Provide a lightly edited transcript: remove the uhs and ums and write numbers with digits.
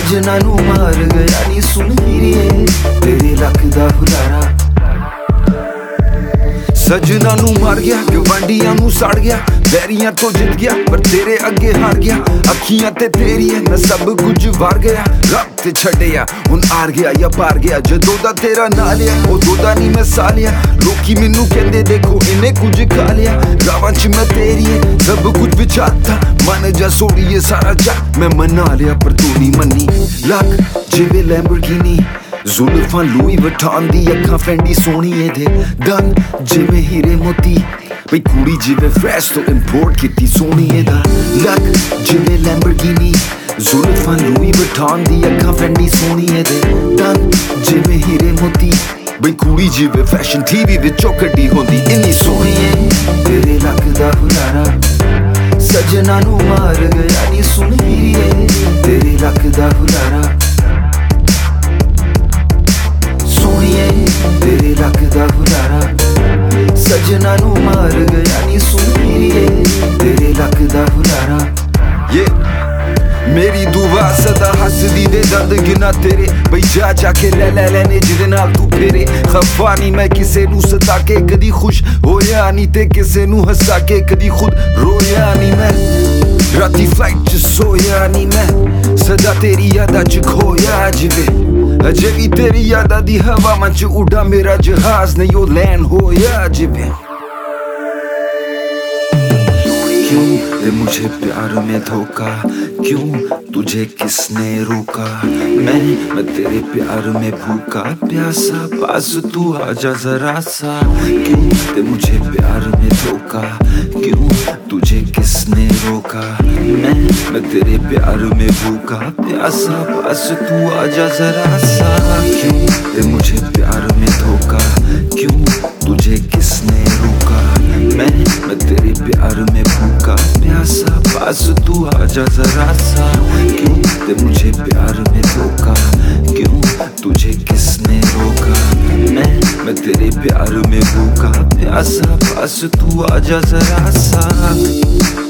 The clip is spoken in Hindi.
सजना नू मार गया नी सुन हीरिए तेरे लक दा हुलारा। सजना नू मार गया गवांडियां नू साड़ गया, बैरियां तो जित गया पर तेरे अगे हार गया। अखियां ते तेरी है मैं सब कुछ वार गया, रब ते छड़िया हुन हार गया या पार गया। जदों दा तेरा ना लिया उदों दा नी मैं सा लिया, लोकी मैनू कहंदे देखो इन्हें कुछ खा लिया। रावां च मैं तेरी है सब कुछ विचारता, मन जा सोड़िए सारा जग मैं मना लिया पर तू नहीं मनी। लक जिवे लैम्बोर्गिनी जुल्फां लुई वठान दी, अखां फैंडी सोहनी एदे दन जिवे हीरे मोती, बई कुड़ी जिवे फ्रेश तो इंपोर्ट कीती सोहनी एदा। लक जिवे लैम्बोर्गिनी जुल्फां लुई वठान दी, अखां फैंडी सोहनी एदे दन जिवे हीरे मोती, बई कुड़ी जिवे फैशन टीवी विचों कड्डी होंदी इन्नी सोहनी है तेरे लक दा हुलारा। सजना नू मार गया नी सुन हीरिए तेरे लक दा हुलारा। तेरे लक दा हुलारा सजना नू मार गया नी सुन हीरिए तेरे लक दा हुलारा। ये मेरी दुआ सदा हसदी दे दर्द गिना तेरे, बई जा जाके ले लेने जिदे नाल तू फेरे। खफा नी मैं किसे नू सता के कदी खुश होया नी, ते किसे नू हसा के कदी खुद रोया नी मैं। राती फ्लाइट च सोया नी मैं, सदा तेरी यादा च खोया जिवे, अजे भी तेरी यादा दी हवा मंच उड़ा मेरा जहाज नहीं ओ लैंड होया जिवे। क्यों दे मुझे प्यार में धोखा, क्यों तुझे किसने रोका। मैं तेरे प्यार में भूखा प्यासा, पास तू आजा जरा सा। क्यों दे मुझे प्यार में धोखा, क्यों तुझे किसने रोका। मैं तेरे प्यार में भूखा प्यासा, पास तू आजा जरा सा। क्यों दे मुझे प्यार में धोखा, क्यों तुझे किसने रोका। मैं तेरे प्यार में भूखा प्यासा, पास तू आजा जरा सा। क्यों दे मुझे प्यार में धोखा, क्यों तुझे किसने रोका। मैं तेरे प्यार में भूखा प्यासा, पास तू आजा जरा सा।